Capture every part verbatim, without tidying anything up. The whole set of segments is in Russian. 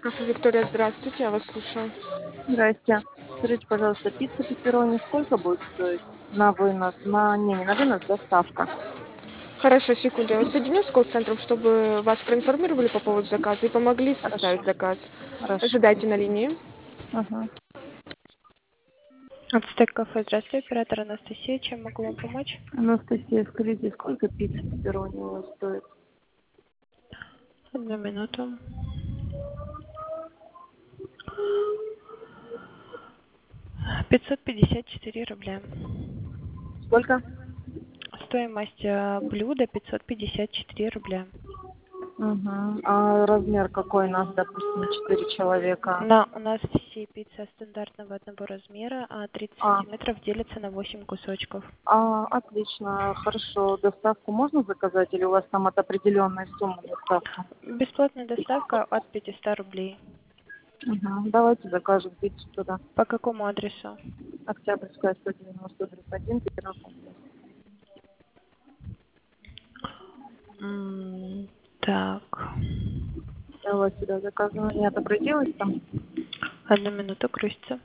Кафе Виктория, здравствуйте, я вас слушаю. Здрасте. Скажите, пожалуйста, пицца пепперони сколько будет стоить на вынос? На, не, не на вынос, доставка. Хорошо, секунду, я вас соединю с колл-центром, чтобы вас проинформировали по поводу заказа и помогли составить Хорошо, заказ. хорошо. Ожидайте на линии. Ага. Ацтек кафе, здравствуйте, оператор Анастасия, чем могу вам помочь? Анастасия, скажите, сколько пицца пепперони у вас стоит? Одну минуту. пятьсот пятьдесят четыре рубля. Сколько? Стоимость э, блюда пятьсот пятьдесят четыре рубля. Угу. А размер какой у нас, допустим, четыре человека? На, у нас все пиццы стандартного одного размера, а тридцать А, сантиметров делятся на восемь кусочков. а, отлично, хорошо. Доставку можно заказать или у вас там от определенной суммы доставка? Бесплатная доставка от пятисот рублей. Угу. Давайте закажем пиццу туда. По какому адресу? Октябрьская, сто девяносто один, первый подъезд. М, Так. Я у вас сюда заказывала, не отобразилась там? Одну минуту, грузится.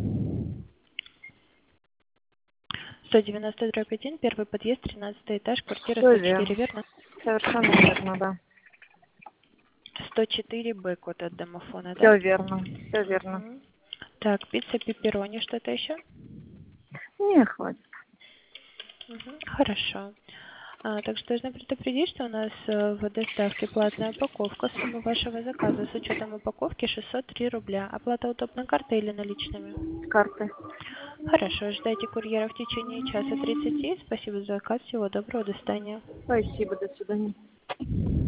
сто девяносто дробь один, первый подъезд, тринадцатый этаж, квартира Все сто четыре, верно. верно? Совершенно верно, да. сто четыре Б код от домофона, да? Все верно. Все верно. Мгм. Так, пицца, пепперони, что-то еще? Не, хватит. Мгм. Хорошо. А, также должна предупредить, что у нас э, в доставке платная упаковка. Сумма вашего заказа с учетом упаковки шестьсот три рубля. Оплата удобной картой или наличными? С карты. Хорошо, ждайте курьера в течение часа тридцати. Спасибо за заказ. Всего доброго, до свидания. Спасибо, до свидания.